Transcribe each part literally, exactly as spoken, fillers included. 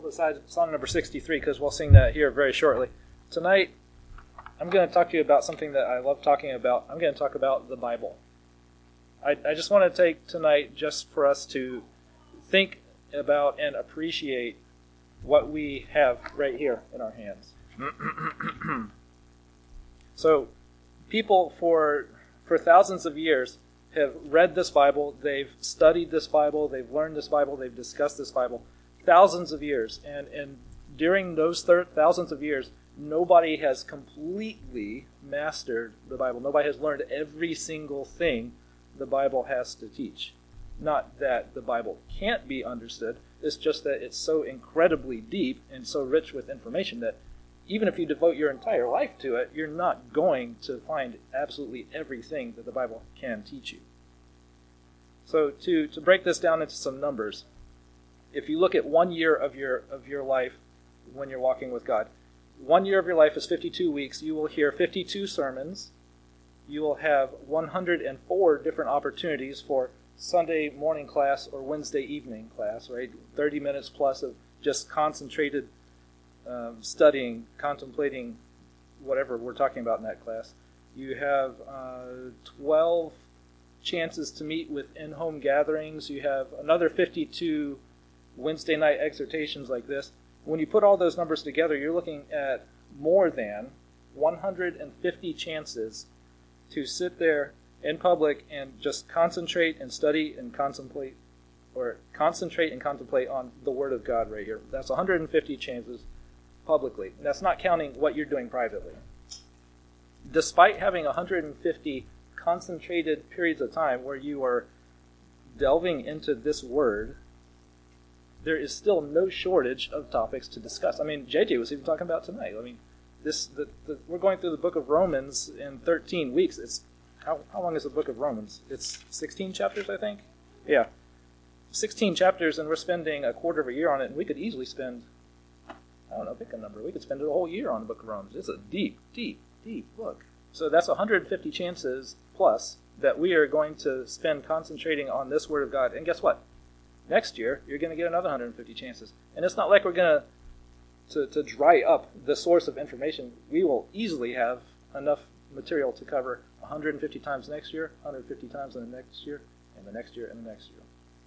beside song number sixty-three, because we'll sing that here very shortly. Tonight, I'm going to talk to you about something that I love talking about. I'm going to talk about the Bible. I, I just want to take tonight just for us to think about and appreciate what we have right here in our hands. So, people for for thousands of years have read this Bible, they've studied this Bible, they've learned this Bible, they've discussed this Bible, thousands of years. And, and during those thir- thousands of years, nobody has completely mastered the Bible. Nobody has learned every single thing the Bible has to teach. Not that the Bible can't be understood, it's just that it's so incredibly deep and so rich with information that even if you devote your entire life to it, you're not going to find absolutely everything that the Bible can teach you. So to, to break this down into some numbers, if you look at one year of your of your life when you're walking with God, one year of your life is fifty-two weeks. You will hear fifty-two sermons. You will have one hundred four different opportunities for Sunday morning class or Wednesday evening class, right? thirty minutes plus of just concentrated um, studying, contemplating whatever we're talking about in that class. You have uh, twelve chances to meet with in-home gatherings. You have another fifty-two Wednesday night exhortations like this. When you put all those numbers together, you're looking at more than one hundred fifty chances to sit there in public and just concentrate and study and contemplate, or concentrate and contemplate on the Word of God right here. That's one hundred fifty chances publicly. And that's not counting what you're doing privately. Despite having one hundred fifty concentrated periods of time where you are delving into this Word, there is still no shortage of topics to discuss. I mean, J J was even talking about tonight. I mean, this the, the, we're going through the book of Romans in thirteen weeks. It's how how long is the book of Romans? It's sixteen chapters, I think. Yeah, sixteen chapters, and we're spending a quarter of a year on it. And we could easily spend, I don't know, pick a number. We could spend a whole year on the book of Romans. It's a deep, deep, deep book. So that's one hundred fifty chances plus that we are going to spend concentrating on this Word of God. And guess what? Next year, you're going to get another one hundred fifty chances. And it's not like we're going to to dry up the source of information. We will easily have enough material to cover one hundred fifty times next year, one hundred fifty times in the next year, and the next year, and the next year.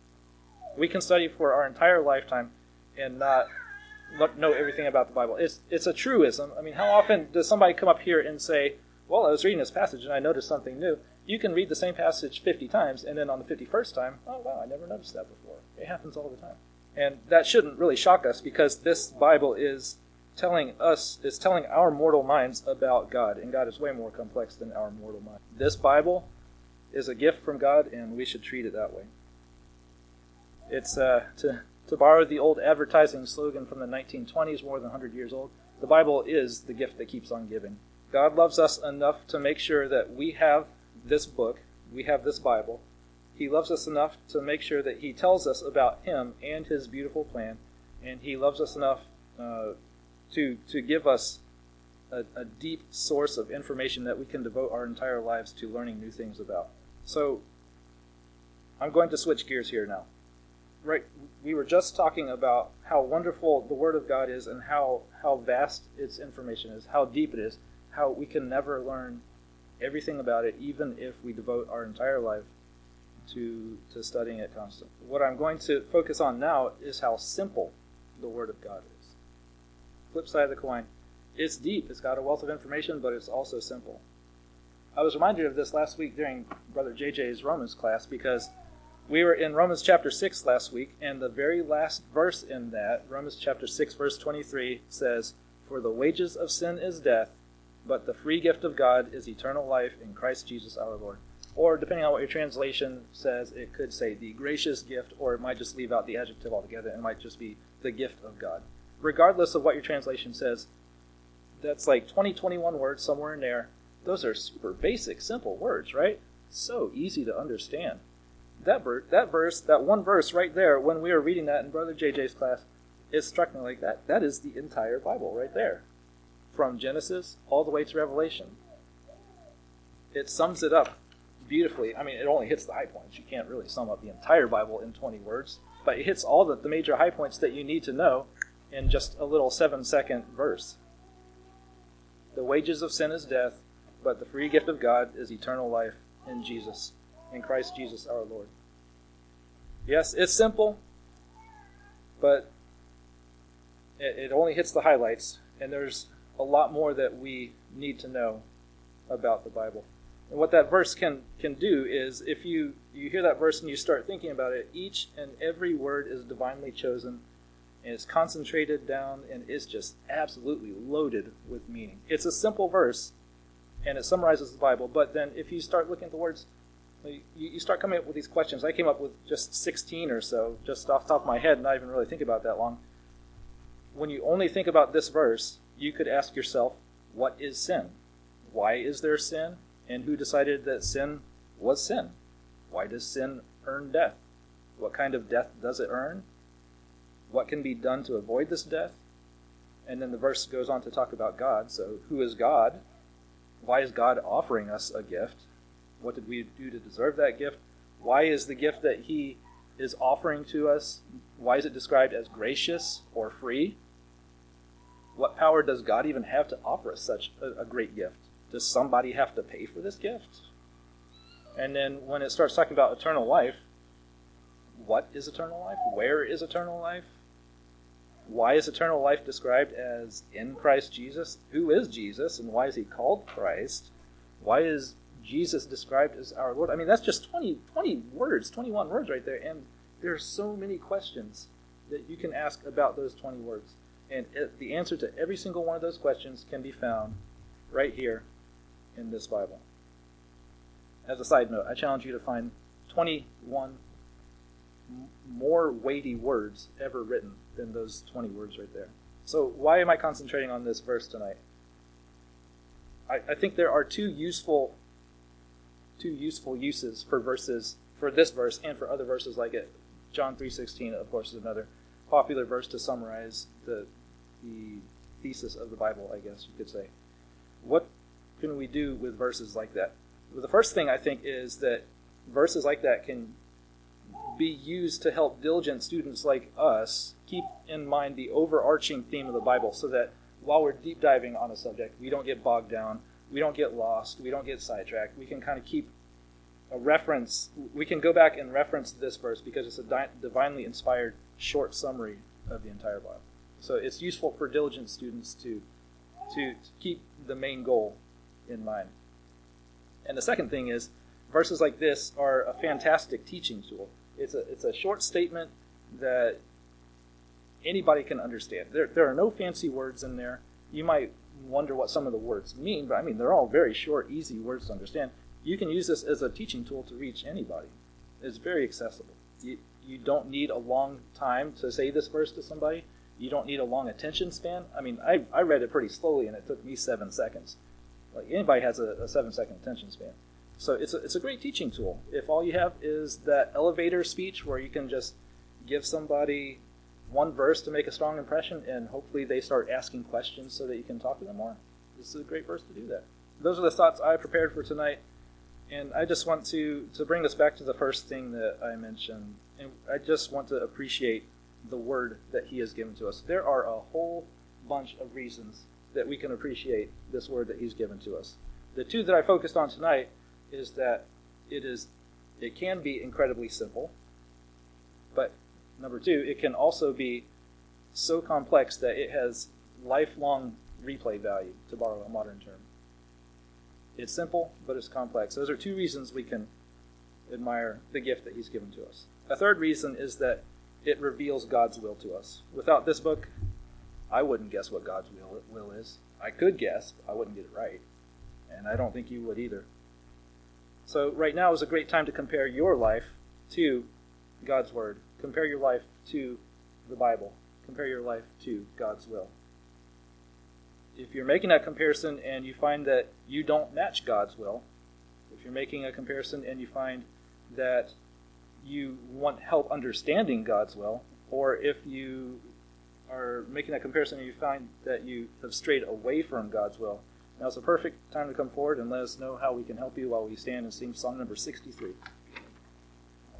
We can study for our entire lifetime and not know everything about the Bible. It's it's a truism. I mean, how often does somebody come up here and say, well, I was reading this passage and I noticed something new? You can read the same passage fifty times, and then on the fifty-first time, oh, wow, I never noticed that before. It happens all the time. And that shouldn't really shock us, because this Bible is telling us, is telling our mortal minds about God, and God is way more complex than our mortal mind. This Bible is a gift from God, and we should treat it that way. It's, uh, to, to borrow the old advertising slogan from the nineteen twenties, more than one hundred years old, the Bible is the gift that keeps on giving. God loves us enough to make sure that we have this book, we have this Bible. He loves us enough to make sure that he tells us about him and his beautiful plan, and he loves us enough uh, to to give us a, a deep source of information that we can devote our entire lives to learning new things about. So I'm going to switch gears here now. Right, we were just talking about how wonderful the Word of God is, and how, how vast its information is, how deep it is, how we can never learn everything about it, even if we devote our entire life to to studying it constantly. What I'm going to focus on now is how simple the Word of God is. Flip side of the coin. It's deep. It's got a wealth of information, but it's also simple. I was reminded of this last week during Brother J J's Romans class, because we were in Romans chapter six last week, and the very last verse in that, Romans chapter six, verse twenty-three, says, "For the wages of sin is death, but the free gift of God is eternal life in Christ Jesus our Lord." Or, depending on what your translation says, it could say the gracious gift, or it might just leave out the adjective altogether, and it might just be the gift of God. Regardless of what your translation says, that's like twenty, twenty-one words somewhere in there. Those are super basic, simple words, right? So easy to understand. That, ver- that verse, that one verse right there, when we were reading that in Brother J J's class, it struck me like that. That is the entire Bible right there. From Genesis all the way to Revelation. It sums it up beautifully. I mean, it only hits the high points. You can't really sum up the entire Bible in twenty words, but it hits all the, the major high points that you need to know in just a little seven-second verse. The wages of sin is death, but the free gift of God is eternal life in Jesus, in Christ Jesus our Lord. Yes, it's simple, but it, it only hits the highlights, and there's a lot more that we need to know about the Bible. And what that verse can, can do is, if you, you hear that verse and you start thinking about it, each and every word is divinely chosen, and it's concentrated down, and it's just absolutely loaded with meaning. It's a simple verse, and it summarizes the Bible, but then if you start looking at the words, you, you start coming up with these questions. I came up with just sixteen or so, just off the top of my head, not even really think about that long. When you only think about this verse, you could ask yourself, what is sin? Why is there sin? And who decided that sin was sin? Why does sin earn death? What kind of death does it earn? What can be done to avoid this death? And then the verse goes on to talk about God. So who is God? Why is God offering us a gift? What did we do to deserve that gift? Why is the gift that he is offering to us, why is it described as gracious or free? What power does God even have to offer us such a, a great gift? Does somebody have to pay for this gift? And then when it starts talking about eternal life, what is eternal life? Where is eternal life? Why is eternal life described as in Christ Jesus? Who is Jesus, and why is he called Christ? Why is Jesus described as our Lord? I mean, that's just twenty, twenty words, twenty-one words right there, and there are so many questions that you can ask about those twenty words. And it, the answer to every single one of those questions can be found right here in this Bible. As a side note, I challenge you to find twenty-one m- more weighty words ever written than those twenty words right there. So why am I concentrating on this verse tonight? I, I think there are two useful two useful uses for verses, for this verse and for other verses like it. John three sixteen, of course, is another popular verse to summarize the the thesis of the Bible, I guess you could say. What can we do with verses like that? Well, the first thing I think is that verses like that can be used to help diligent students like us keep in mind the overarching theme of the Bible, so that while we're deep diving on a subject, we don't get bogged down, we don't get lost, we don't get sidetracked. We can kind of keep a reference, we can go back and reference this verse because it's a di- divinely inspired short summary of the entire Bible. So it's useful for diligent students to, to keep the main goal in mind. And the second thing is, verses like this are a fantastic teaching tool. It's a it's a short statement that anybody can understand. There there are no fancy words in there. You might wonder what some of the words mean, but I mean, they're all very short, easy words to understand. You can use this as a teaching tool to reach anybody. It's very accessible. You, you don't need a long time to say this verse to somebody. You don't need a long attention span. I mean, I, I read it pretty slowly, and it took me seven seconds. Like, anybody has a, a seven-second attention span. So it's a, it's a great teaching tool. If all you have is that elevator speech where you can just give somebody one verse to make a strong impression, and hopefully they start asking questions so that you can talk to them more, this is a great verse to do that. Those are the thoughts I prepared for tonight. And I just want to, to bring us back to the first thing that I mentioned. And I just want to appreciate the word that he has given to us. There are a whole bunch of reasons that we can appreciate this word that he's given to us. The two that I focused on tonight is that it is it can be incredibly simple, but number two, it can also be so complex that it has lifelong replay value, to borrow a modern term. It's simple, but it's complex. Those are two reasons we can admire the gift that he's given to us. A third reason is that it reveals God's will to us. Without this book, I wouldn't guess what God's will, will is. I could guess, but I wouldn't get it right. And I don't think you would either. So right now is a great time to compare your life to God's Word. Compare your life to the Bible. Compare your life to God's will. If you're making that comparison and you find that you don't match God's will, if you're making a comparison and you find that you want help understanding God's will, or if you are making that comparison and you find that you have strayed away from God's will, now's the perfect time to come forward and let us know how we can help you while we stand and sing song number sixty-three.